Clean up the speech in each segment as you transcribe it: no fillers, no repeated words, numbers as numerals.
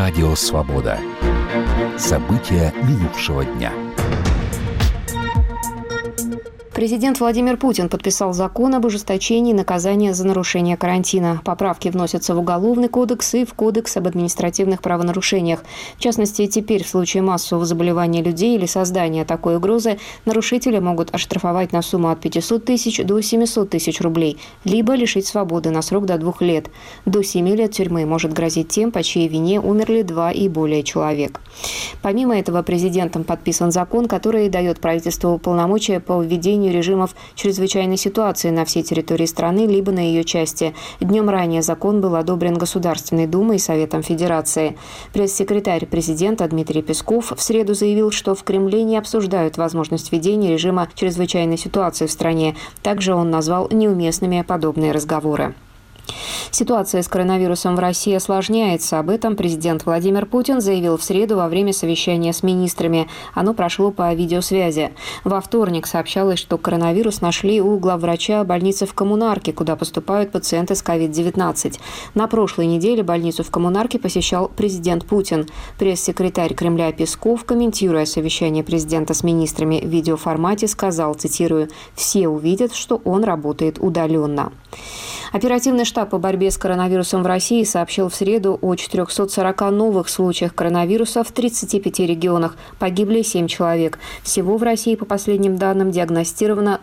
Радио «Свобода». События минувшего дня. Президент Владимир Путин подписал закон об ужесточении наказания за нарушение карантина. Поправки вносятся в Уголовный кодекс и в Кодекс об административных правонарушениях. В частности, теперь в случае массового заболевания людей или создания такой угрозы нарушители могут оштрафовать на сумму от 500 тысяч до 700 тысяч рублей, либо лишить свободы на срок до 2 лет. До 7 лет тюрьмы может грозить тем, по чьей вине умерли 2 и более человек. Помимо этого, президентом подписан закон, который дает правительству полномочия по введению режимов чрезвычайной ситуации на всей территории страны, либо на ее части. Днем ранее закон был одобрен Государственной Думой и Советом Федерации. Пресс-секретарь президента Дмитрий Песков в среду заявил, что в Кремле не обсуждают возможность введения режима чрезвычайной ситуации в стране. Также он назвал неуместными подобные разговоры. Ситуация с коронавирусом в России осложняется. Об этом президент Владимир Путин заявил в среду во время совещания с министрами. Оно прошло по видеосвязи. Во вторник сообщалось, что коронавирус нашли у главврача больницы в Коммунарке, куда поступают пациенты с COVID-19. На прошлой неделе больницу в Коммунарке посещал президент Путин. Пресс-секретарь Кремля Песков, комментируя совещание президента с министрами в видеоформате, сказал, цитирую, «Все увидят, что он работает удаленно». Оперативный штаб по борьбе с коронавирусом в России сообщил в среду о 440 новых случаях коронавируса в 35 регионах. Погибли 7 человек. Всего в России, по последним данным, диагностировано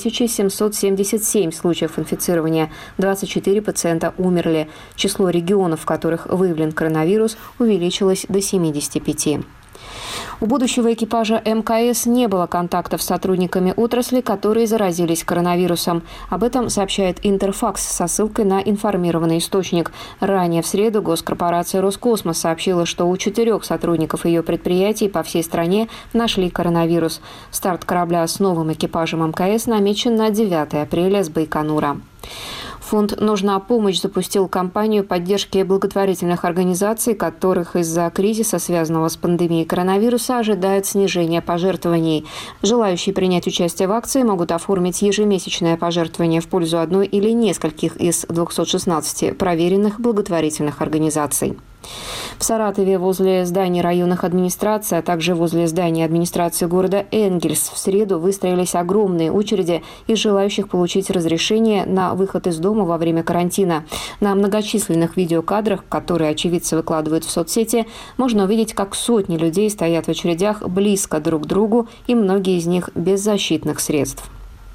2777 случаев инфицирования. 24 пациента умерли. Число регионов, в которых выявлен коронавирус, увеличилось до 75. У будущего экипажа МКС не было контактов с сотрудниками отрасли, которые заразились коронавирусом. Об этом сообщает Интерфакс со ссылкой на информированный источник. Ранее в среду госкорпорация «Роскосмос» сообщила, что у 4 сотрудников ее предприятий по всей стране нашли коронавирус. Старт корабля с новым экипажем МКС намечен на 9 апреля с Байконура. Фонд «Нужна помощь» запустил кампанию поддержки благотворительных организаций, которых из-за кризиса, связанного с пандемией коронавируса, ожидает снижение пожертвований. Желающие принять участие в акции могут оформить ежемесячное пожертвование в пользу одной или нескольких из 216 проверенных благотворительных организаций. В Саратове возле зданий районных администраций, а также возле здания администрации города Энгельс в среду выстроились огромные очереди из желающих получить разрешение на выход из дома во время карантина. На многочисленных видеокадрах, которые очевидцы выкладывают в соцсети, можно увидеть, как сотни людей стоят в очередях близко друг к другу, и многие из них без защитных средств.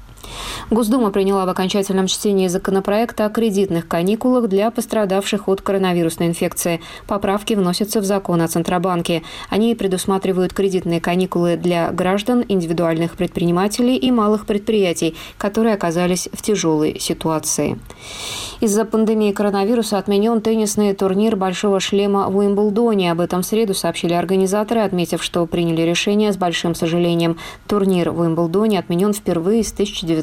Госдума приняла в окончательном чтении законопроект о кредитных каникулах для пострадавших от коронавирусной инфекции. Поправки вносятся в закон о Центробанке. Они предусматривают кредитные каникулы для граждан, индивидуальных предпринимателей и малых предприятий, которые оказались в тяжелой ситуации. Из-за пандемии коронавируса отменен теннисный турнир «Большого шлема» в Уимблдоне. Об этом в среду сообщили организаторы, отметив, что приняли решение с большим сожалением. Турнир в Уимблдоне отменен впервые с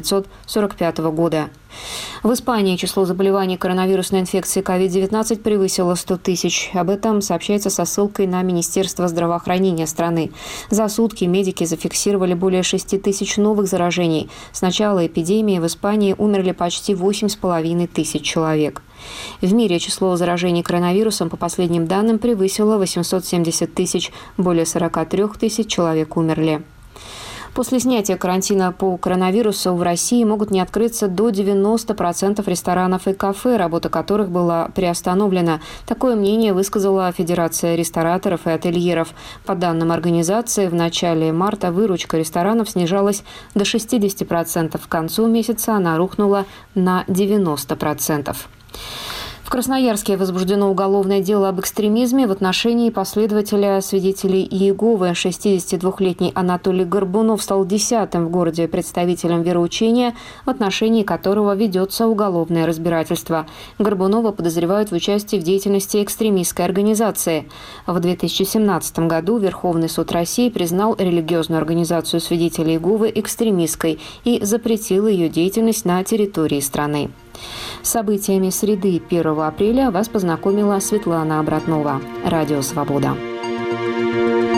1945 года. В Испании число заболеваний коронавирусной инфекцией COVID-19 превысило 100 тысяч. Об этом сообщается со ссылкой на Министерство здравоохранения страны. За сутки медики зафиксировали более 6 тысяч новых заражений. С начала эпидемии в Испании умерли почти 8,5 тысяч человек. В мире число заражений коронавирусом, по последним данным, превысило 870 тысяч. Более 43 тысяч человек умерли. После снятия карантина по коронавирусу в России могут не открыться до 90% ресторанов и кафе, работа которых была приостановлена. Такое мнение высказала Федерация рестораторов и ательеров. По данным организации, в начале марта выручка ресторанов снижалась до 60%. К концу месяца она рухнула на 90%. В Красноярске возбуждено уголовное дело об экстремизме в отношении последователя свидетелей Иеговы. 62-летний Анатолий Горбунов стал 10-м в городе представителем вероучения, в отношении которого ведется уголовное разбирательство. Горбунова подозревают в участии в деятельности экстремистской организации. В 2017 году Верховный суд России признал религиозную организацию свидетелей Иеговы экстремистской и запретил ее деятельность на территории страны. С событиями среды 1 апреля вас познакомила Светлана Обратнова. Радио «Свобода».